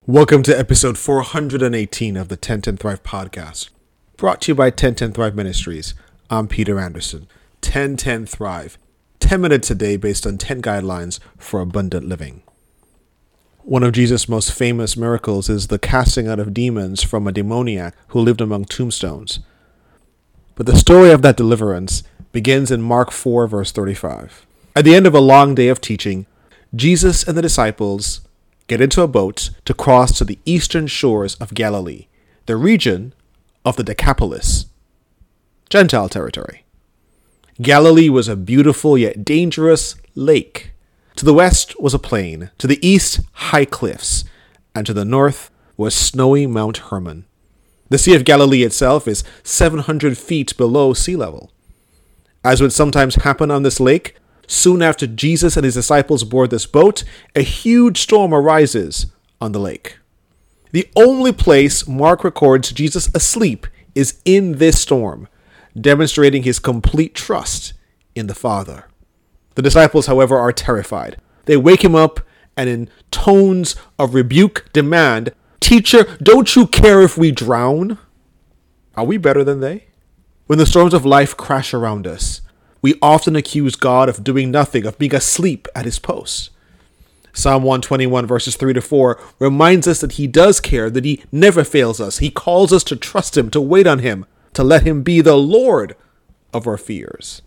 Welcome to episode 418 of the 1010 Thrive podcast, brought to you by 1010 Thrive Ministries. I'm Peter Anderson. 1010 Thrive, 10 minutes a day based on 10 guidelines for abundant living. One of Jesus' most famous miracles is the casting out of demons from a demoniac who lived among tombstones. But the story of that deliverance begins in Mark 4, verse 35. At the end of a long day of teaching, Jesus and the disciples get into a boat to cross to the eastern shores of Galilee, the region of the Decapolis, Gentile territory. Galilee was a beautiful yet dangerous lake. To the west was a plain, to the east high cliffs, and to the north was snowy Mount Hermon. The Sea of Galilee itself is 700 feet below sea level. As would sometimes happen on this lake, soon after Jesus and his disciples board this boat, a huge storm arises on the lake. The only place Mark records Jesus asleep is in this storm, demonstrating his complete trust in the Father. The disciples, however, are terrified. They wake him up and in tones of rebuke demand, "Teacher, don't you care if we drown?" Are we better than they? When the storms of life crash around us, we often accuse God of doing nothing, of being asleep at his post. Psalm 121 verses 3-4 reminds us that he does care, that he never fails us. He calls us to trust him, to wait on him, to let him be the Lord of our fears.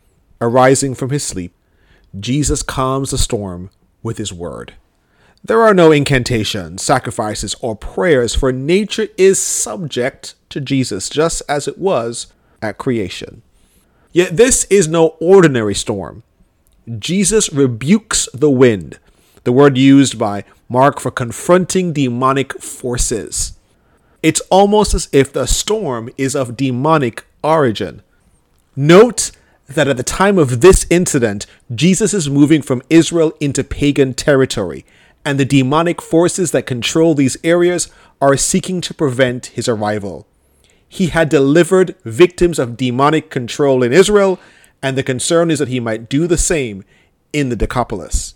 Arising from his sleep, Jesus calms the storm with his word. There are no incantations, sacrifices, or prayers, for nature is subject to Jesus, just as it was at creation. Yet this is no ordinary storm. Jesus rebukes the wind, the word used by Mark for confronting demonic forces. It's almost as if the storm is of demonic origin. Note that at the time of this incident, Jesus is moving from Israel into pagan territory, and the demonic forces that control these areas are seeking to prevent his arrival. He had delivered victims of demonic control in Israel, and the concern is that he might do the same in the Decapolis.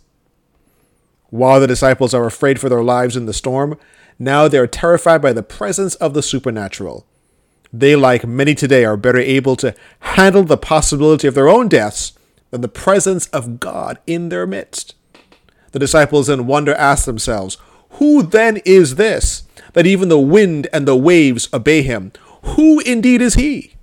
While the disciples are afraid for their lives in the storm, now they are terrified by the presence of the supernatural. They, like many today, are better able to handle the possibility of their own deaths than the presence of God in their midst. The disciples in wonder ask themselves, "Who then is this, that even the wind and the waves obey him? Who indeed is he?"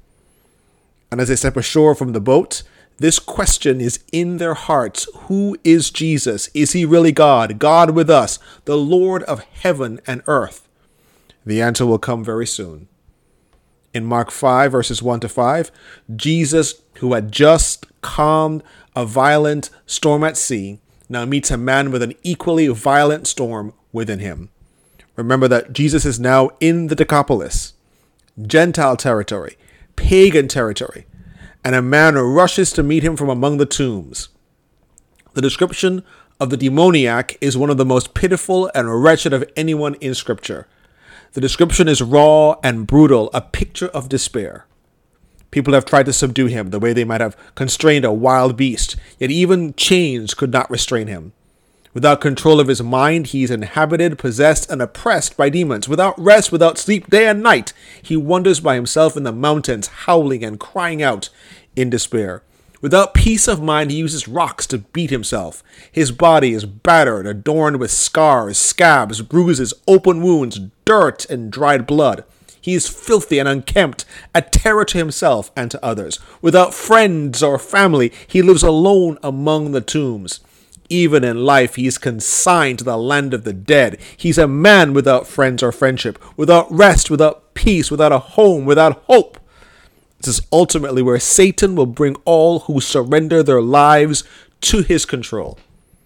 And as they step ashore from the boat, this question is in their hearts. Who is Jesus? Is he really God? God with us, the Lord of heaven and earth? The answer will come very soon. In Mark 5, verses 1-5, Jesus, who had just calmed a violent storm at sea, now meets a man with an equally violent storm within him. Remember that Jesus is now in the Decapolis, Gentile territory, pagan territory, and a man rushes to meet him from among the tombs. The description of the demoniac is one of the most pitiful and wretched of anyone in Scripture. The description is raw and brutal, a picture of despair. People have tried to subdue him the way they might have constrained a wild beast, yet even chains could not restrain him. Without control of his mind, he is inhabited, possessed, and oppressed by demons. Without rest, without sleep, day and night, he wanders by himself in the mountains, howling and crying out in despair. Without peace of mind, he uses rocks to beat himself. His body is battered, adorned with scars, scabs, bruises, open wounds, dirt, and dried blood. He is filthy and unkempt, a terror to himself and to others. Without friends or family, he lives alone among the tombs. Even in life, he is consigned to the land of the dead. He's a man without friends or friendship, without rest, without peace, without a home, without hope. This is ultimately where Satan will bring all who surrender their lives to his control.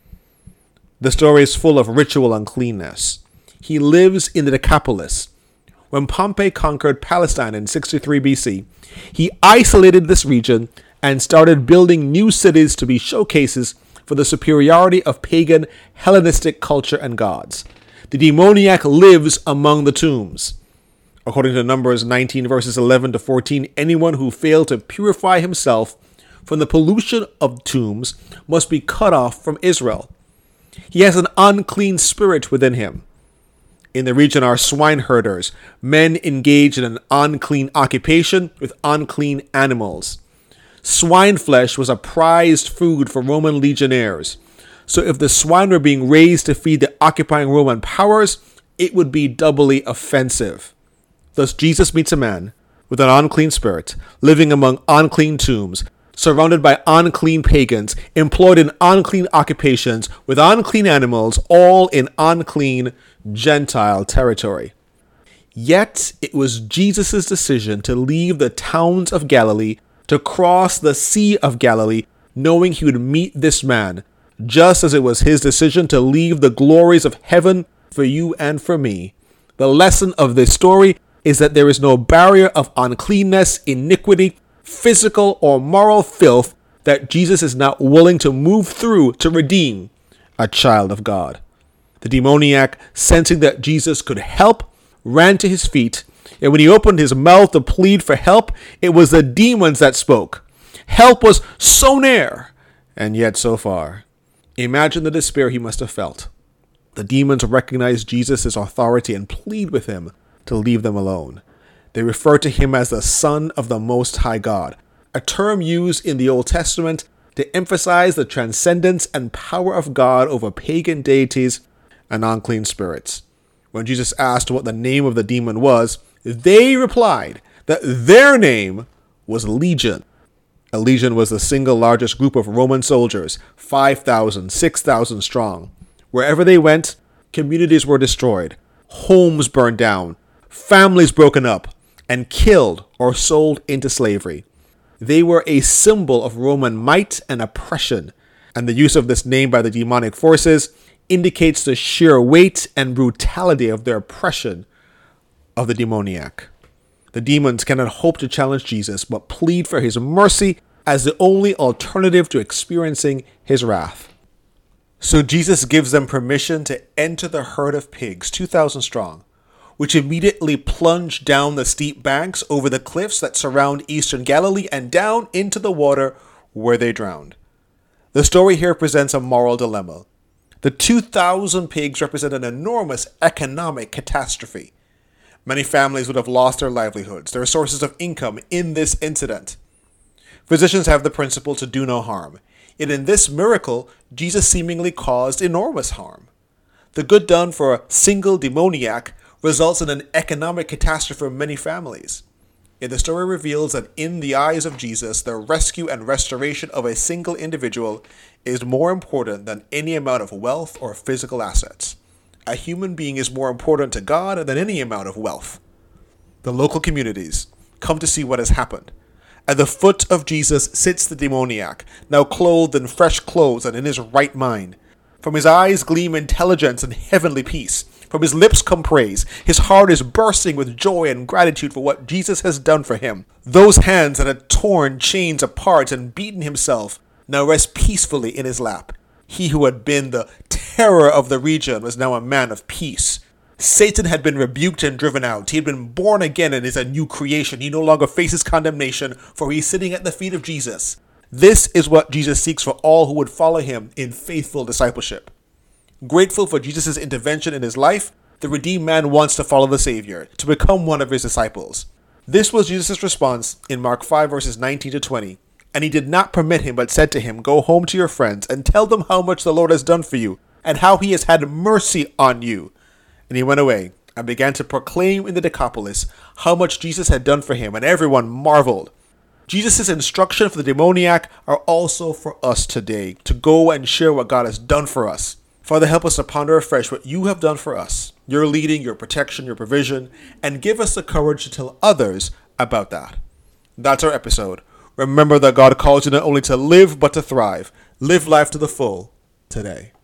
The story is full of ritual uncleanness. He lives in the Decapolis. When Pompey conquered Palestine in 63 BC, he isolated this region and started building new cities to be showcases for the superiority of pagan Hellenistic culture and gods. The demoniac lives among the tombs. According to Numbers 19 verses 11-14, anyone who failed to purify himself from the pollution of tombs must be cut off from Israel. He has an unclean spirit within him. in the region are swine herders, men engaged in an unclean occupation with unclean animals. Swine flesh was a prized food for Roman legionnaires. So if the swine were being raised to feed the occupying Roman powers, it would be doubly offensive. Thus Jesus meets a man with an unclean spirit, living among unclean tombs, surrounded by unclean pagans, employed in unclean occupations, with unclean animals, all in unclean Gentile territory. Yet it was Jesus' decision to leave the towns of Galilee, to cross the Sea of Galilee, knowing he would meet this man, just as it was his decision to leave the glories of heaven for you and for me. The lesson of this story is that there is no barrier of uncleanness, iniquity, physical or moral filth that Jesus is not willing to move through to redeem a child of God. The demoniac, sensing that Jesus could help, ran to his feet, and when he opened his mouth to plead for help, it was the demons that spoke. Help was so near, and yet so far. Imagine the despair he must have felt. The demons recognized Jesus' authority and plead with him to leave them alone. They refer to him as the Son of the Most High God, a term used in the Old Testament to emphasize the transcendence and power of God over pagan deities and unclean spirits. When Jesus asked what the name of the demon was, they replied that their name was Legion. A legion was the single largest group of Roman soldiers, 5,000, 6,000 strong. Wherever they went, communities were destroyed, homes burned down, families broken up, and killed or sold into slavery. They were a symbol of Roman might and oppression, and the use of this name by the demonic forces indicates the sheer weight and brutality of their oppression of the demoniac. The demons cannot hope to challenge Jesus, but plead for his mercy as the only alternative to experiencing his wrath. So Jesus gives them permission to enter the herd of pigs, 2,000 strong, which immediately plunge down the steep banks over the cliffs that surround eastern Galilee and down into the water where they drowned. The story here presents a moral dilemma. The 2,000 pigs represent an enormous economic catastrophe. Many families would have lost their livelihoods, their sources of income in this incident. Physicians have the principle to do no harm. Yet in this miracle, Jesus seemingly caused enormous harm. The good done for a single demoniac results in an economic catastrophe for many families. Yet the story reveals that in the eyes of Jesus, the rescue and restoration of a single individual is more important than any amount of wealth or physical assets. A human being is more important to God than any amount of wealth. The local communities come to see what has happened. At the foot of Jesus sits the demoniac, now clothed in fresh clothes and in his right mind. From his eyes gleam intelligence and heavenly peace. From his lips come praise. His heart is bursting with joy and gratitude for what Jesus has done for him. Those hands that had torn chains apart and beaten himself now rest peacefully in his lap. He who had been the terror of the region was now a man of peace. Satan had been rebuked and driven out. He had been born again and is a new creation. He no longer faces condemnation, for he is sitting at the feet of Jesus. This is what Jesus seeks for all who would follow him in faithful discipleship. Grateful for Jesus' intervention in his life, the redeemed man wants to follow the Savior, to become one of his disciples. This was Jesus' response in Mark 5 verses 19 to 20. And he did not permit him, but said to him, "Go home to your friends and tell them how much the Lord has done for you, and how he has had mercy on you." And he went away and began to proclaim in the Decapolis how much Jesus had done for him, and everyone marveled. Jesus' instruction for the demoniac are also for us today, to go and share what God has done for us. Father, help us to ponder afresh what you have done for us, your leading, your protection, your provision, and give us the courage to tell others about that. That's our episode. Remember that God calls you not only to live, but to thrive. Live life to the full today.